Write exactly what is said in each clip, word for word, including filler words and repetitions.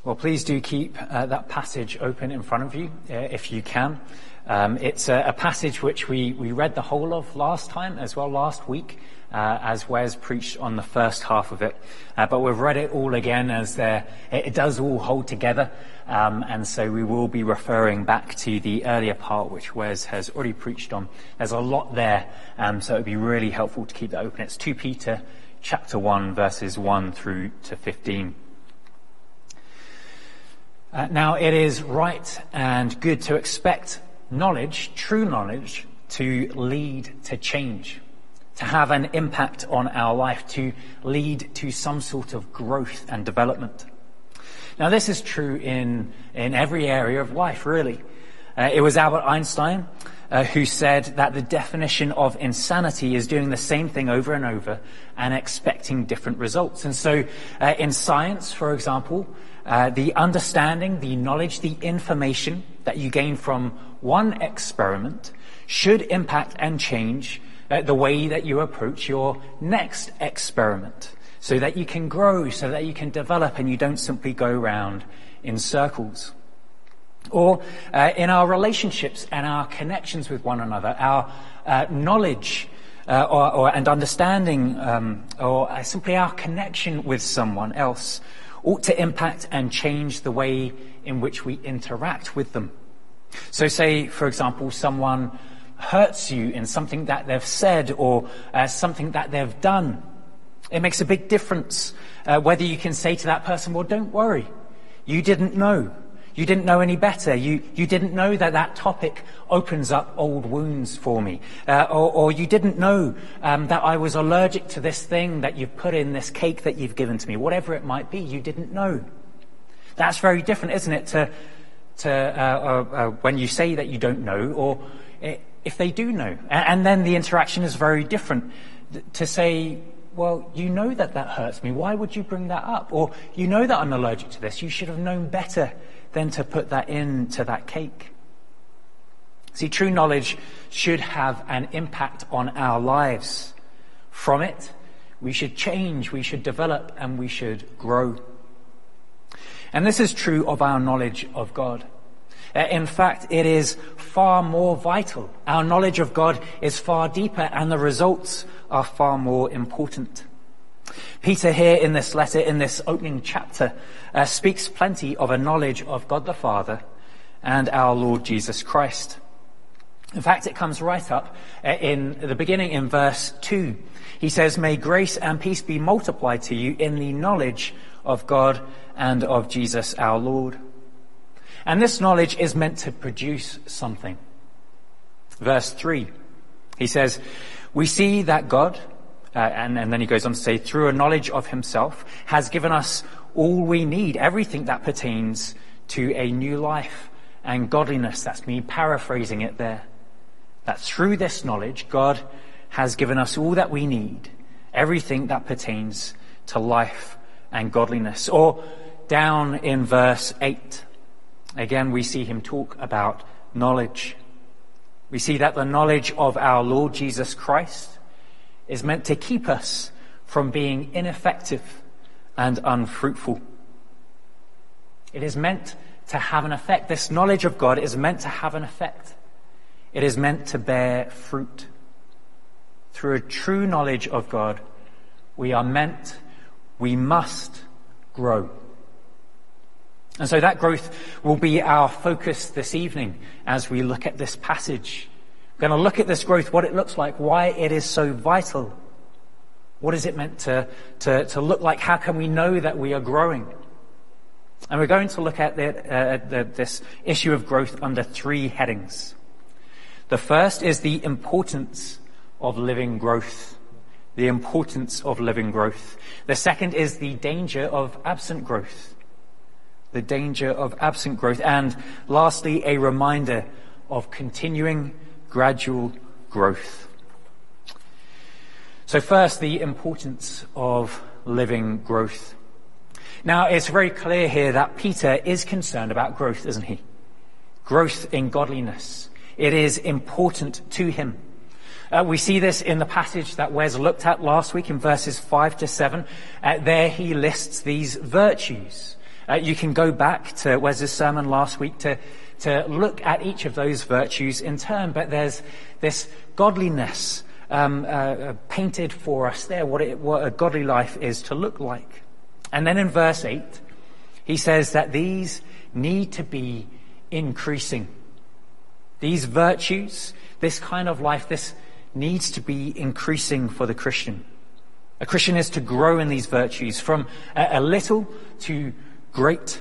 Well, please do keep uh, that passage open in front of you, uh, if you can. Um, it's a, a passage which we, we read the whole of last time as well, last week, uh, as Wes preached on the first half of it. Uh, but we've read it all again as there, it, it does all hold together. Um, and so we will be referring back to the earlier part, which Wes has already preached on. There's a lot there, um, so it would be really helpful to keep that open. It's Second Peter chapter one, verses one through to fifteen. Uh, now, it is right and good to expect knowledge, true knowledge, to lead to change, to have an impact on our life, to lead to some sort of growth and development. Now, this is true in, in every area of life, really. Uh, it was Albert Einstein uh, who said that the definition of insanity is doing the same thing over and over and expecting different results. And so uh, in science, for example, Uh, the understanding, the knowledge, the information that you gain from one experiment should impact and change uh, the way that you approach your next experiment, so that you can grow, so that you can develop, and you don't simply go round in circles. Or uh, in our relationships and our connections with one another, our uh, knowledge uh, or, or and understanding, um, or uh, simply our connection with someone else ought to impact and change the way in which we interact with them. So say, for example, someone hurts you in something that they've said or uh, something that they've done. It makes a big difference uh, whether you can say to that person, well, don't worry. You didn't know. You didn't know any better. You, you didn't know that that topic opens up old wounds for me. Uh, or, or you didn't know um, that I was allergic to this thing that you've put in this cake that you've given to me. Whatever it might be, you didn't know. That's very different, isn't it, to, to uh, uh, uh, when you say that you don't know, or if they do know. And, and then the interaction is very different. To say, well, you know that that hurts me. Why would you bring that up? Or you know that I'm allergic to this. You should have known better than to put that into that cake. See, true knowledge should have an impact on our lives. From it, we should change, we should develop, and we should grow. And this is true of our knowledge of God. In fact, it is far more vital. Our knowledge of God is far deeper, and the results are far more important. Peter here in this letter, in this opening chapter, uh, speaks plenty of a knowledge of God the Father and our Lord Jesus Christ. In fact, it comes right up uh, in the beginning in verse two. He says, "May grace and peace be multiplied to you in the knowledge of God and of Jesus our Lord." And this knowledge is meant to produce something. Verse three, he says, "We see that God," Uh, and, and then he goes on to say, "through a knowledge of himself, has given us all we need," everything that pertains to a new life and godliness. That's me paraphrasing it there. That through this knowledge, God has given us all that we need, everything that pertains to life and godliness. Or down in verse eight, again we see him talk about knowledge. We see that the knowledge of our Lord Jesus Christ is meant to keep us from being ineffective and unfruitful. It is meant to have an effect. This knowledge of God is meant to have an effect. It is meant to bear fruit. Through a true knowledge of God, we are meant, we must grow. And so that growth will be our focus this evening as we look at this passage. We're going to look at this growth, what it looks like, why it is so vital. What is it meant to, to, to look like? How can we know that we are growing? And we're going to look at the, uh, the, this issue of growth under three headings. The first is the importance of living growth. The importance of living growth. The second is the danger of absent growth. The danger of absent growth. And lastly, a reminder of continuing gradual growth. So first, the importance of living growth. Now, it's very clear here that Peter is concerned about growth, isn't he? Growth in godliness. It is important to him. Uh, we see this in the passage that Wes looked at last week in verses five to seven. Uh, there he lists these virtues. Uh, you can go back to Wes's sermon last week to, to look at each of those virtues in turn, but there's this godliness um, uh, painted for us there, what, it, what a godly life is to look like. And then in verse eight, he says that these need to be increasing. These virtues, this kind of life, this needs to be increasing for the Christian. A Christian is to grow in these virtues from a, a little to great.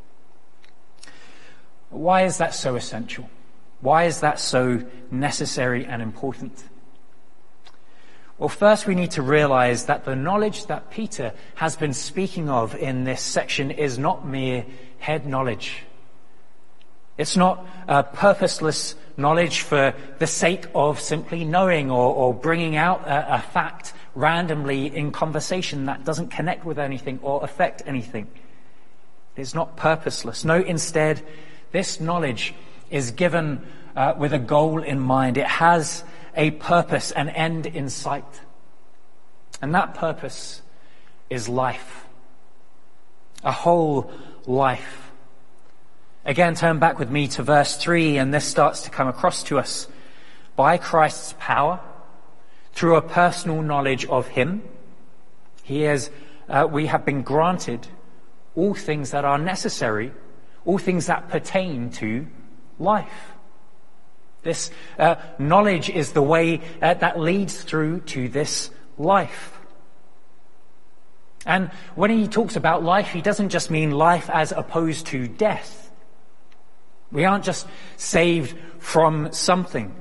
Why is that so essential? Why is that so necessary and important? Well, first we need to realize that the knowledge that Peter has been speaking of in this section is not mere head knowledge. It's not uh, purposeless knowledge for the sake of simply knowing or, or bringing out a, a fact randomly in conversation that doesn't connect with anything or affect anything. It's not purposeless. No, instead, this knowledge is given uh, with a goal in mind. It has a purpose, an end in sight. And that purpose is life. A whole life. Again, turn back with me to verse three, and this starts to come across to us. By Christ's power, through a personal knowledge of him, he has, uh, we have been granted all things that are necessary, all things that pertain to life. This uh, knowledge is the way uh, that leads through to this life. And when he talks about life, he doesn't just mean life as opposed to death. We aren't just saved from something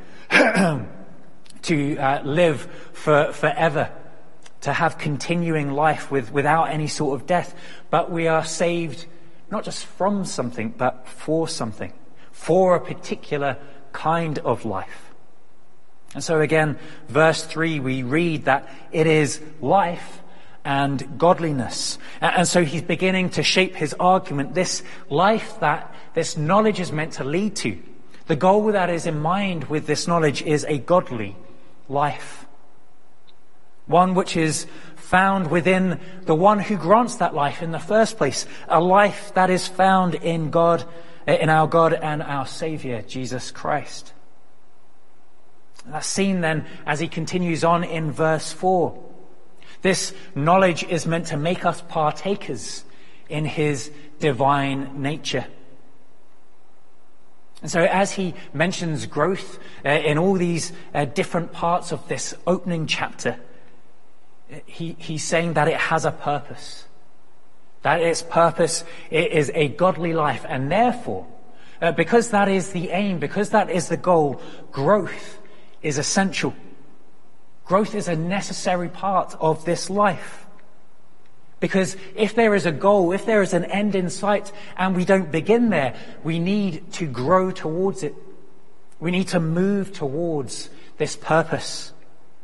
to uh, live for forever, to have continuing life with, without any sort of death, but we are saved not just from something, but for something, for a particular kind of life. And so again, verse three, we read that it is life and godliness. And so he's beginning to shape his argument, this life that this knowledge is meant to lead to. The goal that is in mind with this knowledge is a godly life. One which is found within the one who grants that life in the first place. A life that is found in God, in our God and our Saviour, Jesus Christ. That's seen then as he continues on in verse four. This knowledge is meant to make us partakers in his divine nature. And so as he mentions growth uh, in all these uh, different parts of this opening chapter, he, he's saying that it has a purpose. That its purpose is a godly life, and therefore, uh, because that is the aim, because that is the goal, growth is essential. Growth is a necessary part of this life. Because if there is a goal, if there is an end in sight, and we don't begin there, we need to grow towards it. We need to move towards this purpose.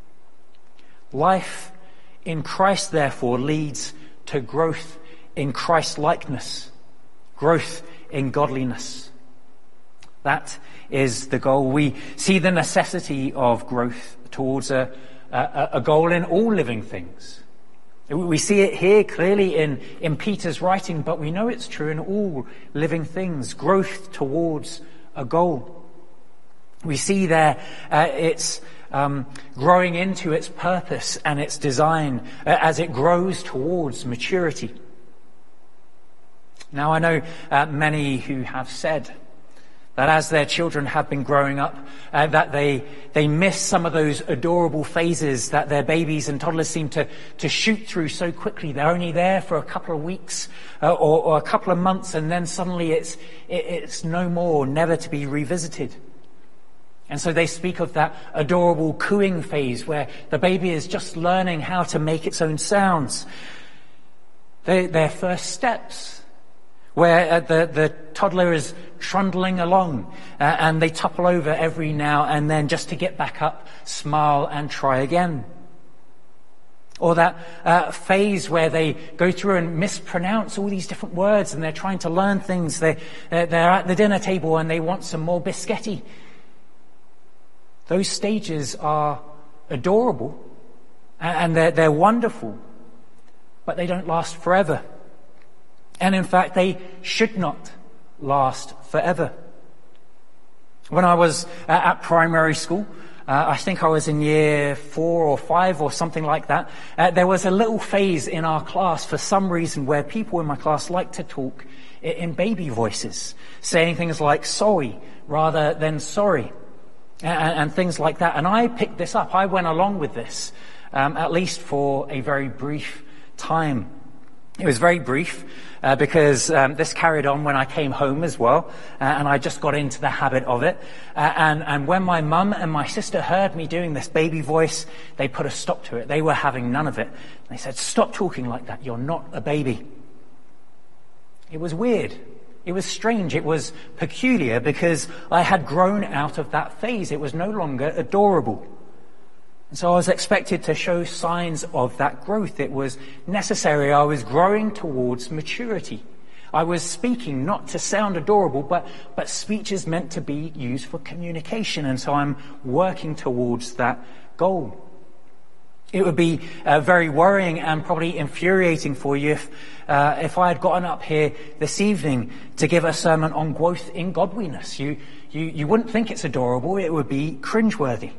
Life in Christ, therefore, leads to growth in Christ-likeness, growth in godliness. That is the goal. We see the necessity of growth towards a, a, a goal in all living things. We see it here clearly in, in Peter's writing, but we know it's true in all living things, growth towards a goal. We see there uh, it's um, growing into its purpose and its design uh, as it grows towards maturity. Now, I know uh, many who have said that as their children have been growing up, uh, that they they miss some of those adorable phases that their babies and toddlers seem to, to shoot through so quickly. They're only there for a couple of weeks uh, or, or a couple of months, and then suddenly it's it, it's no more, never to be revisited. And so they speak of that adorable cooing phase where the baby is just learning how to make its own sounds. They, their first steps, where uh, the, the toddler is trundling along uh, and they topple over every now and then just to get back up, smile and try again. Or that uh, phase where they go through and mispronounce all these different words and they're trying to learn things. They, uh, they're at the dinner table and they want some more biscotti. Those stages are adorable and they're, they're wonderful, but they don't last forever. And in fact, they should not last forever. When I was uh, at primary school, uh, I think I was in year four or five or something like that, uh, there was a little phase in our class for some reason where people in my class liked to talk in baby voices, saying things like sorry rather than sorry, and, and things like that. And I picked this up. I went along with this, um, at least for a very brief time. It was very brief uh, because um, this carried on when I came home as well, uh, and I just got into the habit of it. Uh, and, and when my mum and my sister heard me doing this baby voice, they put a stop to it. They were having none of it. They said, "Stop talking like that. You're not a baby." It was weird. It was strange. It was peculiar because I had grown out of that phase. It was no longer adorable. And so I was expected to show signs of that growth. It was necessary. I was growing towards maturity. I was speaking not to sound adorable, but, but speech is meant to be used for communication. And so I'm working towards that goal. It would be uh, very worrying and probably infuriating for you if, uh, if I had gotten up here this evening to give a sermon on growth in godliness. You, you, you wouldn't think it's adorable. It would be cringeworthy.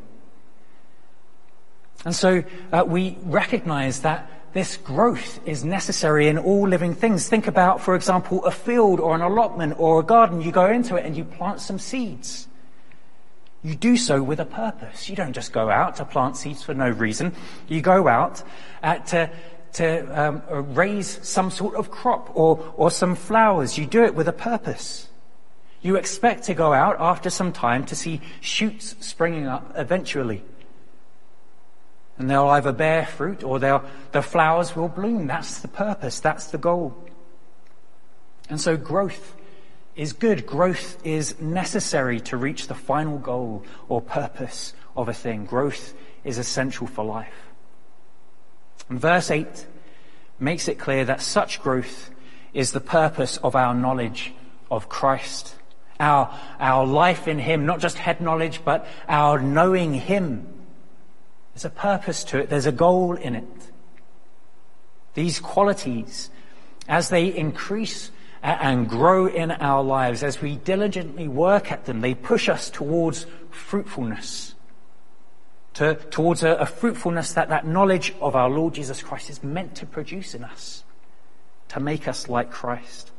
And so uh, we recognize that this growth is necessary in all living things. Think about, for example, a field or an allotment or a garden. You go into it and you plant some seeds. You do so with a purpose. You don't just go out to plant seeds for no reason. You go out uh, to to um, raise some sort of crop or or some flowers. You do it with a purpose. You expect to go out after some time to see shoots springing up eventually. And they'll either bear fruit or they'll, the flowers will bloom. That's the purpose. That's the goal. And so growth is good. Growth is necessary to reach the final goal or purpose of a thing. Growth is essential for life. And verse eight makes it clear that such growth is the purpose of our knowledge of Christ. Our, our life in him, not just head knowledge, but our knowing him. There's a purpose to it. There's a goal in it. These qualities, as they increase and grow in our lives, as we diligently work at them, they push us towards fruitfulness, to, towards a, a fruitfulness that that knowledge of our Lord Jesus Christ is meant to produce in us, to make us like Christ.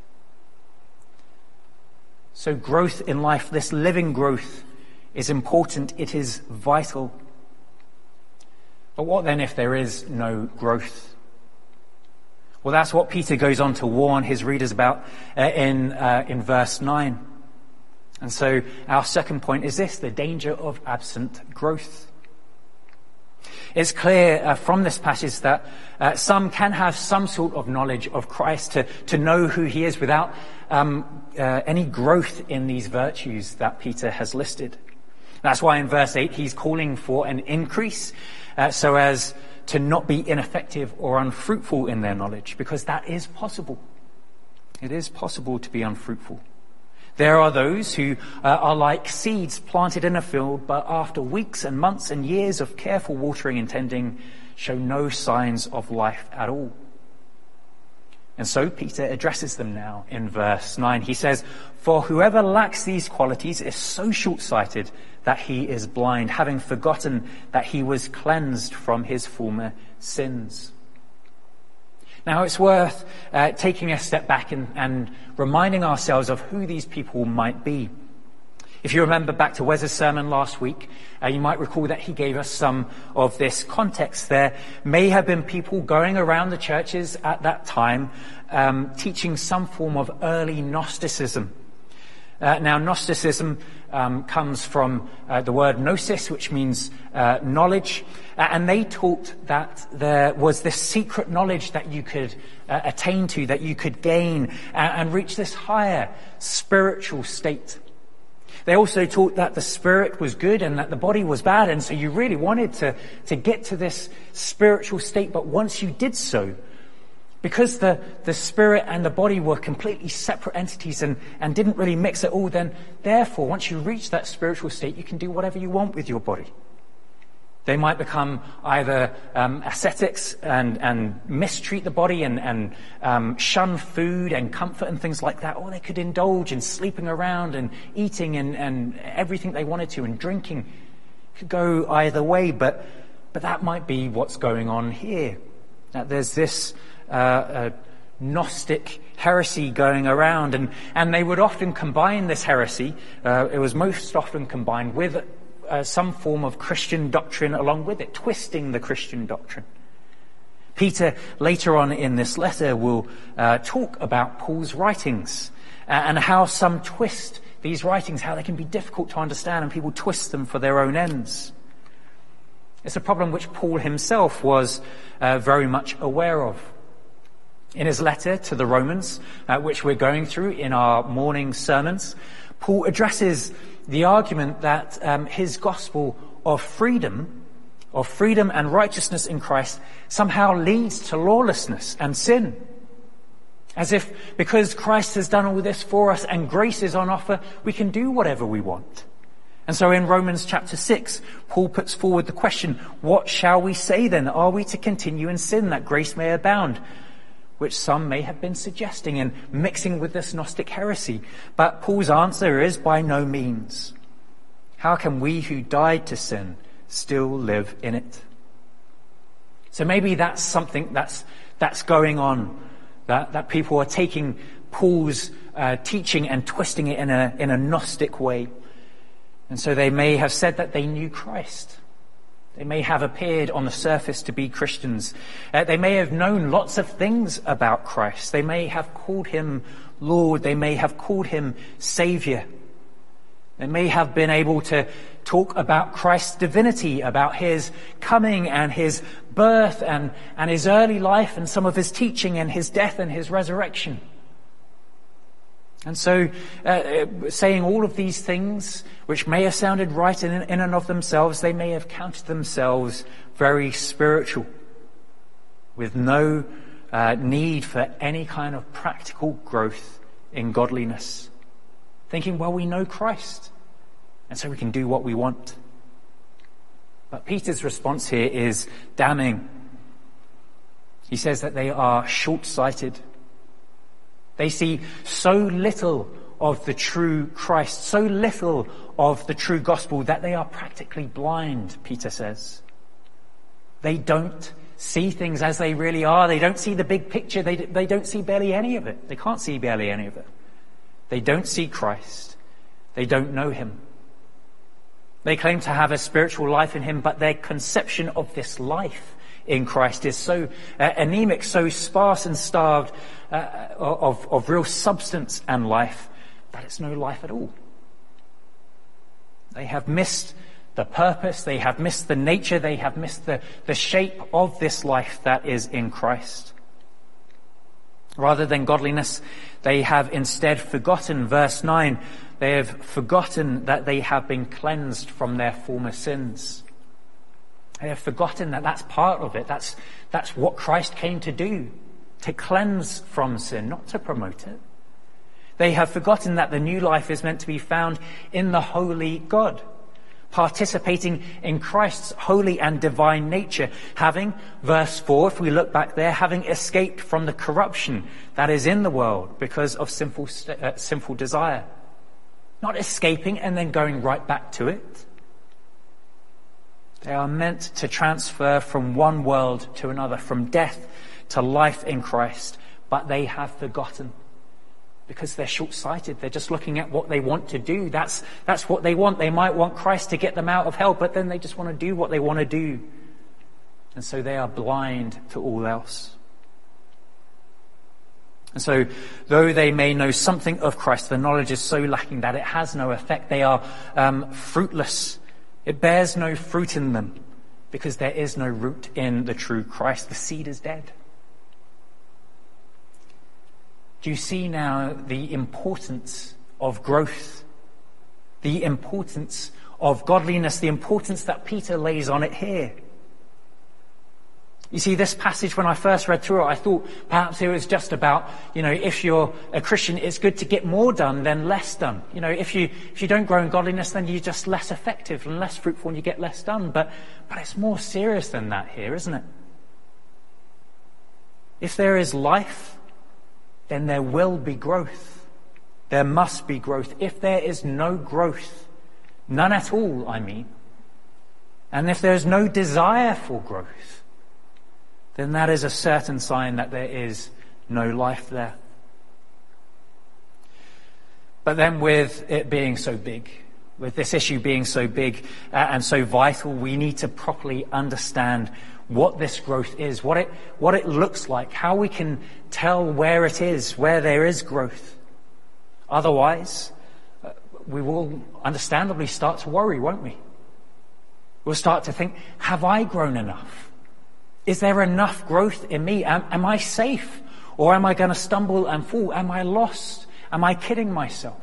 So growth in life, this living growth, is important. It is vital. But what then if there is no growth? Well, that's what Peter goes on to warn his readers about uh, in uh, in verse nine. And so our second point is this: the danger of absent growth. It's clear uh, from this passage that uh, some can have some sort of knowledge of Christ, to, to know who he is, without um, uh, any growth in these virtues that Peter has listed. That's why in verse eight he's calling for an increase, uh, so as to not be ineffective or unfruitful in their knowledge, because that is possible. It is possible to be unfruitful. There are those who uh, are like seeds planted in a field, but after weeks and months and years of careful watering and tending, show no signs of life at all. And so Peter addresses them now in verse nine. He says, "For whoever lacks these qualities is so short-sighted that he is blind, having forgotten that he was cleansed from his former sins." Now it's worth uh, taking a step back and, and reminding ourselves of who these people might be. If you remember back to Wes's sermon last week, uh, you might recall that he gave us some of this context. There may have been people going around the churches at that time um, teaching some form of early Gnosticism. Uh, now, Gnosticism um, comes from uh, the word gnosis, which means uh, knowledge, uh, and they taught that there was this secret knowledge that you could uh, attain to, that you could gain, and, and reach this higher spiritual state. They also taught that the spirit was good and that the body was bad, and so you really wanted to, to get to this spiritual state, but once you did so, because the, the spirit and the body were completely separate entities and, and didn't really mix at all, then therefore, once you reach that spiritual state, you can do whatever you want with your body. They might become either um, ascetics and, and mistreat the body and, and um, shun food and comfort and things like that, or they could indulge in sleeping around and eating and, and everything they wanted to and drinking. It could go either way, but but that might be what's going on here. That there's this uh, uh, Gnostic heresy going around, and, and they would often combine this heresy. Uh, it was most often combined with Uh, some form of Christian doctrine along with it, twisting the Christian doctrine. Peter, later on in this letter, will uh, talk about Paul's writings uh, and how some twist these writings, how they can be difficult to understand, and people twist them for their own ends. It's a problem which Paul himself was uh, very much aware of. In his letter to the Romans, uh, which we're going through in our morning sermons, Paul addresses the argument that um, his gospel of freedom, of freedom and righteousness in Christ somehow leads to lawlessness and sin. As if because Christ has done all this for us and grace is on offer, we can do whatever we want. And so in Romans chapter six, Paul puts forward the question, what shall we say then? Are we to continue in sin that grace may abound? Which some may have been suggesting and mixing with this Gnostic heresy. But Paul's answer is by no means. How can we who died to sin still live in it? So maybe that's something that's that's going on, that, that people are taking Paul's uh, teaching and twisting it in a in a Gnostic way. And so they may have said that they knew Christ. They may have appeared on the surface to be Christians. Uh, they may have known lots of things about Christ. They may have called him Lord. They may have called him Savior. They may have been able to talk about Christ's divinity, about his coming and his birth and, and his early life and some of his teaching and his death and his resurrection. And so, uh, saying all of these things, which may have sounded right in, in and of themselves, they may have counted themselves very spiritual, with no uh, need for any kind of practical growth in godliness. Thinking, well, we know Christ, and so we can do what we want. But Peter's response here is damning. He says that they are short-sighted. They see so little of the true Christ, so little of the true gospel that they are practically blind, Peter says. They don't see things as they really are. They don't see the big picture. They, they don't see barely any of it. They can't see barely any of it. They don't see Christ. They don't know him. They claim to have a spiritual life in him, but their conception of this life in Christ is so uh, anemic, so sparse and starved uh, of, of real substance and life that it's no life at all. They have missed the purpose, they have missed the nature, they have missed the, the shape of this life that is in Christ. Rather than godliness, they have instead forgotten, verse nine, they have forgotten that they have been cleansed from their former sins. They have forgotten that that's part of it. That's, that's what Christ came to do, to cleanse from sin, not to promote it. They have forgotten that the new life is meant to be found in the holy God, participating in Christ's holy and divine nature, having, verse four, if we look back there, having escaped from the corruption that is in the world because of sinful, uh, sinful desire. Not escaping and then going right back to it. They are meant to transfer from one world to another, from death to life in Christ, but they have forgotten because they're short-sighted. They're just looking at what they want to do. That's, that's what they want. They might want Christ to get them out of hell, but then they just want to do what they want to do. And so they are blind to all else. And so, though they may know something of Christ, the knowledge is so lacking that it has no effect. They are um, fruitless. It bears no fruit in them because there is no root in the true Christ. The seed is dead. Do you see now the importance of growth, the importance of godliness, the importance that Peter lays on it here? You see, this passage, when I first read through it, I thought perhaps it was just about, you know, if you're a Christian, it's good to get more done than less done. You know, if you if you don't grow in godliness, then you're just less effective and less fruitful and you get less done. But but it's more serious than that here, isn't it? If there is life, then there will be growth. There must be growth. If there is no growth, none at all, I mean, and if there is no desire for growth, then that is a certain sign that there is no life there. But then with it being so big, with this issue being so big uh, and so vital, we need to properly understand what this growth is, what it what it looks like, how we can tell where it is, where there is growth. Otherwise, uh, we will understandably start to worry, won't we? We'll start to think, have I grown enough? Is there enough growth in me? Am, am I safe? Or am I going to stumble and fall? Am I lost? Am I kidding myself?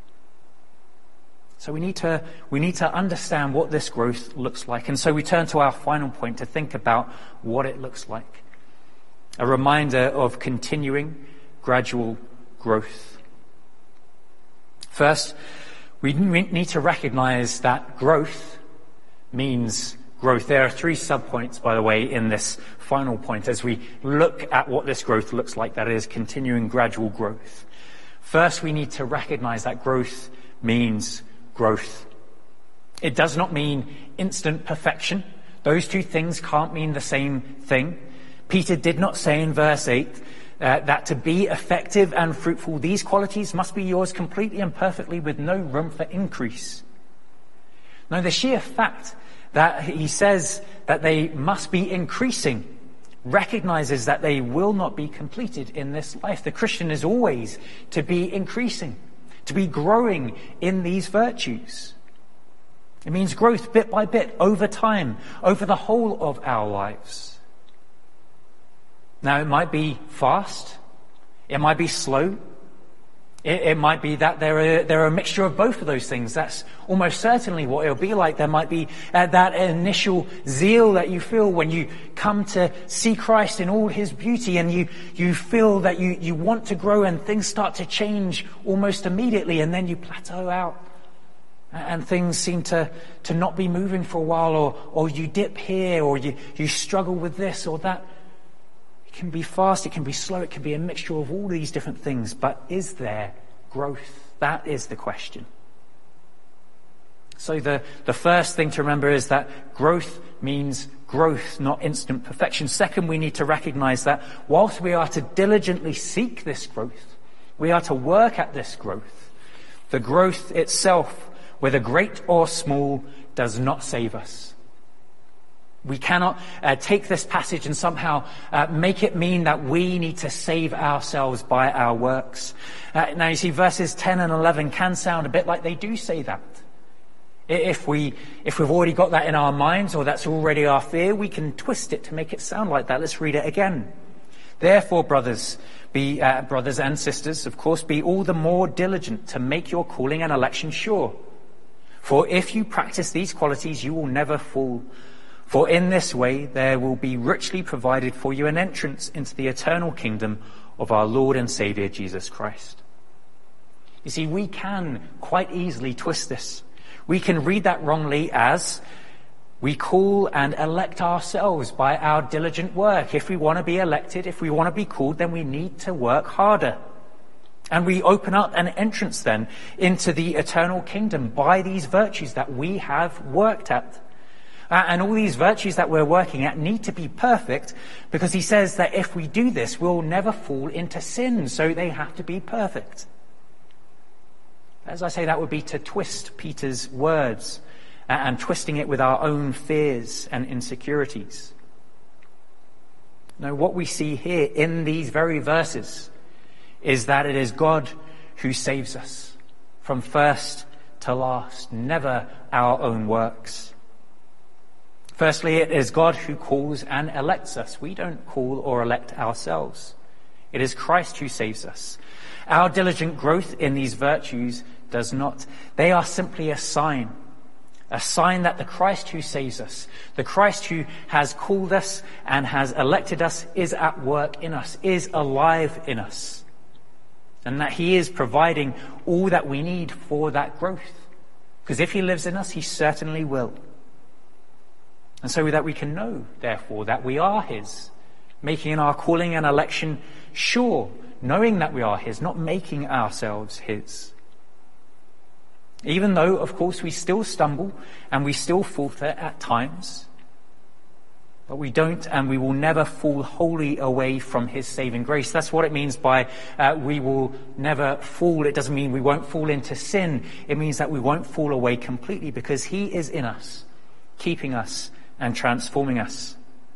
So we need to we need to understand what this growth looks like. And so we turn to our final point to think about what it looks like. A reminder of continuing gradual growth. First, we need to recognize that growth means growth. There are three subpoints, by the way, in this final point as we look at what this growth looks like, that is continuing gradual growth. First, we need to recognize that growth means growth. It does not mean instant perfection. Those two things can't mean the same thing. Peter did not say in verse eight uh, that to be effective and fruitful, these qualities must be yours completely and perfectly with no room for increase. No, the sheer fact that he says that they must be increasing recognizes that they will not be completed in this life. The Christian is always to be increasing, to be growing in these virtues. It means growth bit by bit, over time, over the whole of our lives. Now, it might be fast, it might be slow, It, it might be that there are, there are a mixture of both of those things. That's almost certainly what it'll be like. There might be uh, that initial zeal that you feel when you come to see Christ in all his beauty, and you, you feel that you, you want to grow, and things start to change almost immediately, and then you plateau out and things seem to, to not be moving for a while, or, or you dip here, or you, you struggle with this or that. It can be fast, it can be slow, it can be a mixture of all these different things. But is there growth? That is the question. So the, the first thing to remember is that growth means growth, not instant perfection. Second, we need to recognize that whilst we are to diligently seek this growth, we are to work at this growth. The growth itself, whether great or small, does not save us. We cannot uh, take this passage and somehow uh, make it mean that we need to save ourselves by our works. Uh, now, you see, verses ten and eleven can sound a bit like they do say that. If we, if we've already got that in our minds, or that's already our fear, we can twist it to make it sound like that. Let's read it again. Therefore, brothers, be uh, brothers and sisters, of course, be all the more diligent to make your calling and election sure. For if you practice these qualities, you will never fall. For in this way there will be richly provided for you an entrance into the eternal kingdom of our Lord and Saviour Jesus Christ. You see, we can quite easily twist this. We can read that wrongly as we call and elect ourselves by our diligent work. If we want to be elected, if we want to be called, then we need to work harder. And we open up an entrance then into the eternal kingdom by these virtues that we have worked at. Uh, and all these virtues that we're working at need to be perfect, because he says that if we do this, we'll never fall into sin. So they have to be perfect. As I say, that would be to twist Peter's words uh, and twisting it with our own fears and insecurities. No, what we see here in these very verses is that it is God who saves us from first to last, never our own works. Firstly, it is God who calls and elects us. We don't call or elect ourselves. It is Christ who saves us. Our diligent growth in these virtues does not. They are simply a sign A sign that the Christ who saves us, the Christ who has called us and has elected us, is at work in us, is alive in us. And that he is providing all that we need for that growth. Because if he lives in us, he certainly will. And so that we can know, therefore, that we are his, making our calling and election sure, knowing that we are his, not making ourselves his. Even though, of course, we still stumble and we still falter at times, but we don't and we will never fall wholly away from his saving grace. That's what it means by uh, we will never fall. It doesn't mean we won't fall into sin. It means that we won't fall away completely because he is in us, keeping us and transforming us.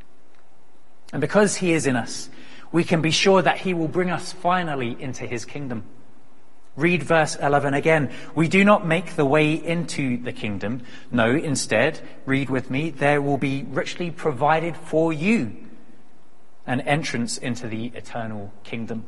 And because he is in us, we can be sure that he will bring us finally into his kingdom. Read verse eleven again. We do not make the way into the kingdom. No, instead, read with me, there will be richly provided for you an entrance into the eternal kingdom.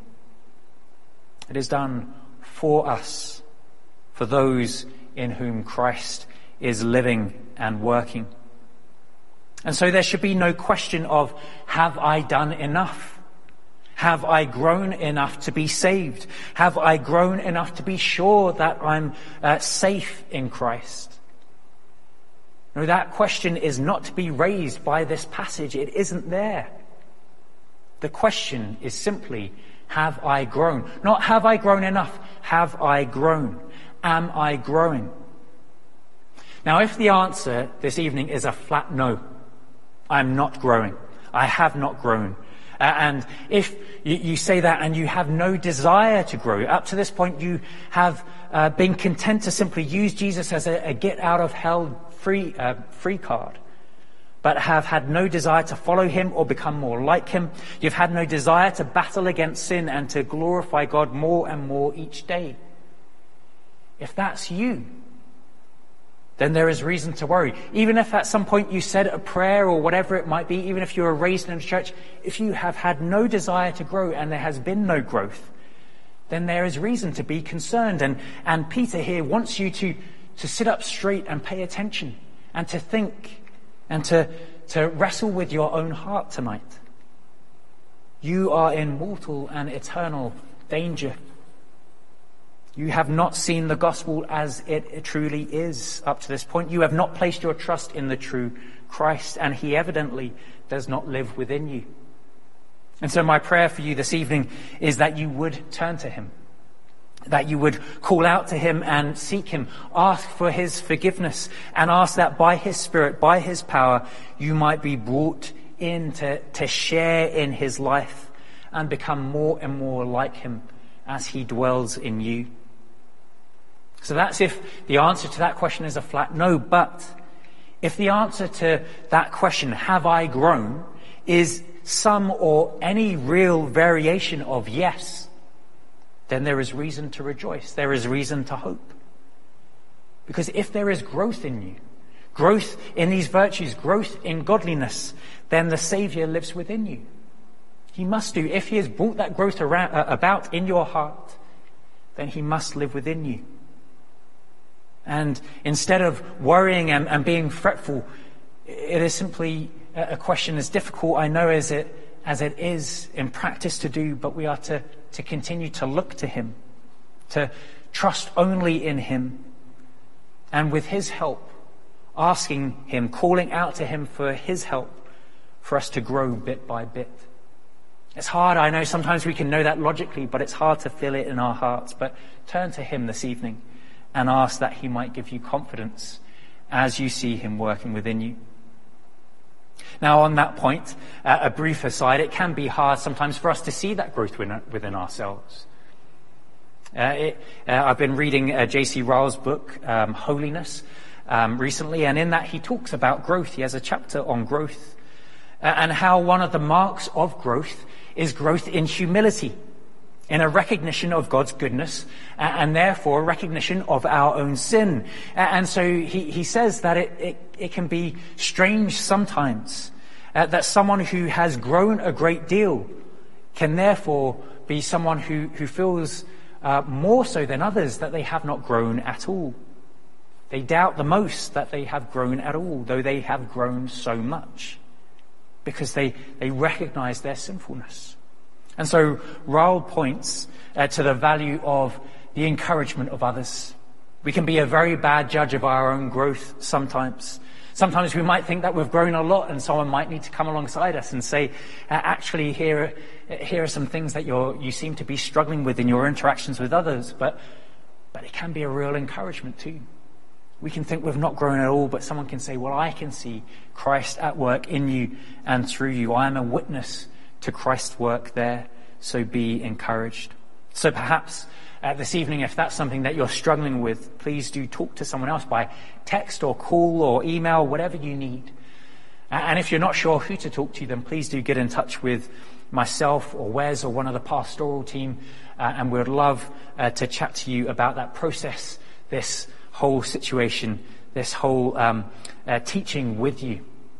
It is done for us, for those in whom Christ is living and working. And so there should be no question of, have I done enough? Have I grown enough to be saved? Have I grown enough to be sure that I'm uh, safe in Christ? No, that question is not to be raised by this passage. It isn't there. The question is simply, have I grown? Not have I grown enough? Have I grown? Am I growing? Now, if the answer this evening is a flat no, I'm not growing. I have not grown. Uh, and if you, you say that and you have no desire to grow, up to this point you have uh, been content to simply use Jesus as a, a get-out-of-hell free, uh, free card, but have had no desire to follow him or become more like him. You've had no desire to battle against sin and to glorify God more and more each day. If that's you, then there is reason to worry. Even if at some point you said a prayer or whatever it might be, even if you were raised in a church, if you have had no desire to grow and there has been no growth, then there is reason to be concerned. And, and Peter here wants you to, to sit up straight and pay attention and to think and to, to wrestle with your own heart tonight. You are in mortal and eternal danger. You have not seen the gospel as it truly is up to this point. You have not placed your trust in the true Christ, and he evidently does not live within you. And so my prayer for you this evening is that you would turn to him, that you would call out to him and seek him, ask for his forgiveness, and ask that by his Spirit, by his power, you might be brought in to, to share in his life and become more and more like him as he dwells in you. So that's if the answer to that question is a flat no. But if the answer to that question, have I grown, is some or any real variation of yes, then there is reason to rejoice. There is reason to hope. Because if there is growth in you, growth in these virtues, growth in godliness, then the Saviour lives within you. He must do. If he has brought that growth around, uh, about in your heart, then he must live within you. And instead of worrying and, and being fretful, it is simply a question as difficult, I know, as it as it is in practice to do, but we are to, to continue to look to him, to trust only in him, and with his help, asking him, calling out to him for his help, for us to grow bit by bit. It's hard, I know, sometimes we can know that logically, but it's hard to feel it in our hearts. But turn to him this evening and ask that he might give you confidence as you see him working within you. Now, on that point, uh, a brief aside, it can be hard sometimes for us to see that growth within, within ourselves. Uh, it, uh, I've been reading uh, J C Ryle's book, um, Holiness, um, recently, and in that he talks about growth. He has a chapter on growth, uh, and how one of the marks of growth is growth in humility, in a recognition of God's goodness, and therefore a recognition of our own sin. And so he, he says that it, it, it can be strange sometimes uh, that someone who has grown a great deal can therefore be someone who, who feels uh, more so than others that they have not grown at all. They doubt the most that they have grown at all, though they have grown so much, because they, they recognize their sinfulness. And so Ryle points uh, to the value of the encouragement of others. We can be a very bad judge of our own growth sometimes. Sometimes we might think that we've grown a lot, and someone might need to come alongside us and say, uh, actually, here, here are some things that you're, you seem to be struggling with in your interactions with others. But, but it can be a real encouragement too. We can think we've not grown at all, but someone can say, well, I can see Christ at work in you and through you. I am a witness to Christ's work there, so be encouraged. So perhaps uh, this evening, if that's something that you're struggling with, please do talk to someone else by text or call or email, whatever you need. And if you're not sure who to talk to, then please do get in touch with myself or Wes or one of the pastoral team, uh, and we'd love uh, to chat to you about that process, this whole situation, this whole um, uh, teaching with you.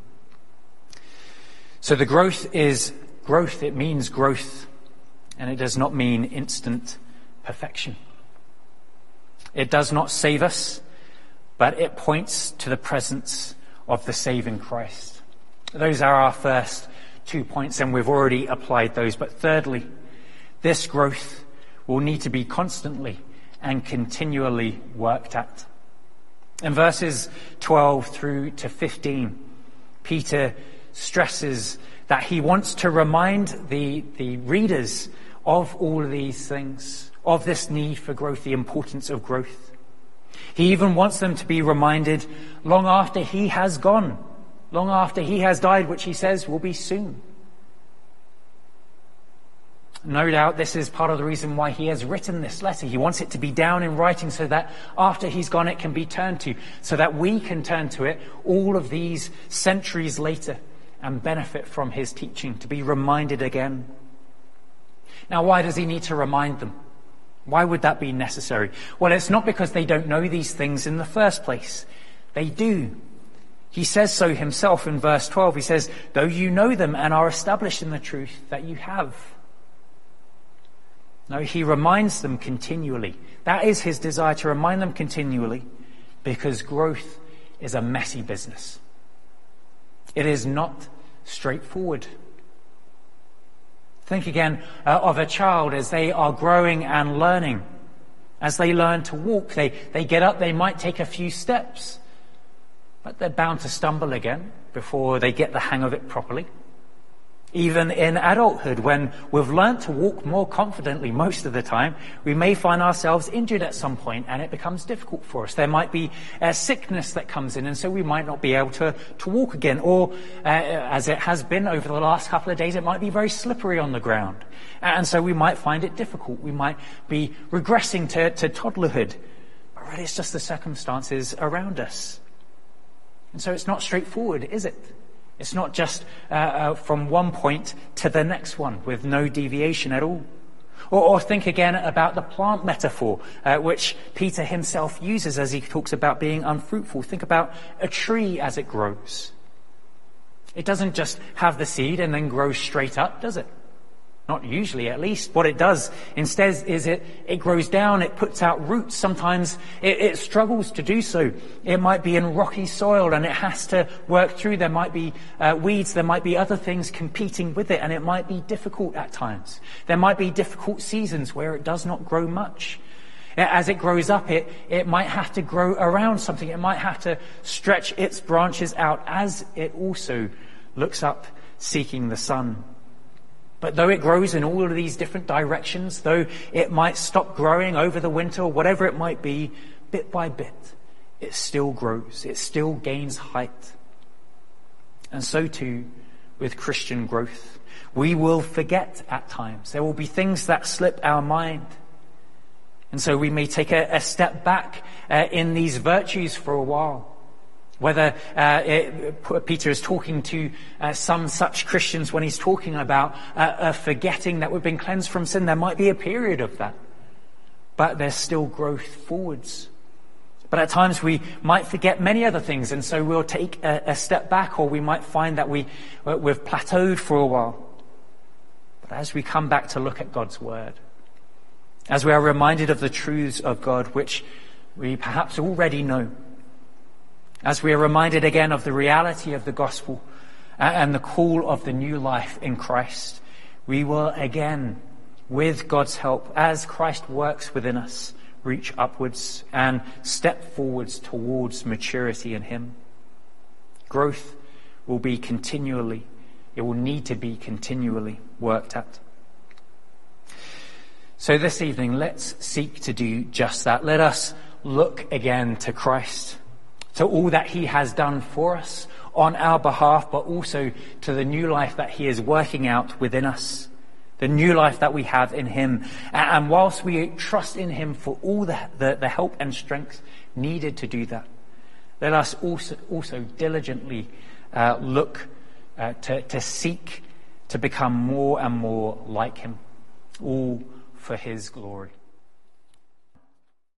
So the growth is growth. It means growth, and it does not mean instant perfection. It does not save us, but it points to the presence of the saving Christ. Those are our first two points, and we've already applied those. But thirdly, this growth will need to be constantly and continually worked at. In verses twelve through to fifteen, Peter stresses that he wants to remind the, the readers of all of these things, of this need for growth, the importance of growth. He even wants them to be reminded long after he has gone, long after he has died, which he says will be soon. No doubt this is part of the reason why he has written this letter. He wants it to be down in writing so that after he's gone it can be turned to, so that we can turn to it all of these centuries later and benefit from his teaching, to be reminded again. Now, why does he need to remind them? Why would that be necessary? Well, it's not because they don't know these things in the first place. They do. He says so himself in verse twelve. He says, though you know them and are established in the truth that you have. No, he reminds them continually. That is his desire, to remind them continually, because growth is a messy business. It is not straightforward. Think again uh, of a child as they are growing and learning. As they learn to walk, they, they get up, they might take a few steps, but they're bound to stumble again before they get the hang of it properly. Even in adulthood, when we've learned to walk more confidently most of the time, we may find ourselves injured at some point and it becomes difficult for us. There might be a sickness that comes in, and so we might not be able to, to walk again. Or, uh, as it has been over the last couple of days, it might be very slippery on the ground. And so we might find it difficult. We might be regressing to, to toddlerhood. But really, it's just the circumstances around us. And so it's not straightforward, is it? It's not just uh, uh, from one point to the next one with no deviation at all. Or, or think again about the plant metaphor, uh, which Peter himself uses as he talks about being unfruitful. Think about a tree as it grows. It doesn't just have the seed and then grow straight up, does it? Not usually, at least. What it does instead is it, it grows down, it puts out roots. Sometimes it, it struggles to do so. It might be in rocky soil and it has to work through. There might be uh, weeds, there might be other things competing with it, and it might be difficult at times. There might be difficult seasons where it does not grow much. As it grows up, it, it might have to grow around something. It might have to stretch its branches out as it also looks up, seeking the sun. But though it grows in all of these different directions, though it might stop growing over the winter or whatever it might be, bit by bit, it still grows. It still gains height. And so too with Christian growth. We will forget at times. There will be things that slip our mind. And so we may take a, a step back uh, in these virtues for a while. Whether uh, it, Peter is talking to uh, some such Christians when he's talking about uh, a forgetting that we've been cleansed from sin, there might be a period of that. But there's still growth forwards. But at times we might forget many other things, and so we'll take a, a step back, or we might find that we, we've plateaued for a while. But as we come back to look at God's Word, as we are reminded of the truths of God, which we perhaps already know, As we are reminded again of the reality of the gospel and the call of the new life in Christ, we will again, with God's help, as Christ works within us, reach upwards and step forwards towards maturity in him. Growth will be continually, it will need to be continually worked at. So this evening, let's seek to do just that. Let us look again to Christ, to all that he has done for us on our behalf, but also to the new life that he is working out within us, the new life that we have in him. And whilst we trust in him for all the, the, the help and strength needed to do that, let us also, also diligently uh, look uh, to, to seek to become more and more like him, all for his glory.